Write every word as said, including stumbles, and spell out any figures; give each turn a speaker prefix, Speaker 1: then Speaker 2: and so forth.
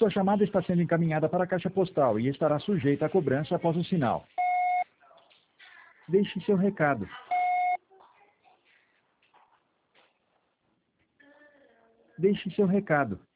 Speaker 1: Sua chamada está sendo encaminhada para a caixa postal e estará sujeita a cobrança após o sinal. Deixe seu recado. Deixe seu recado.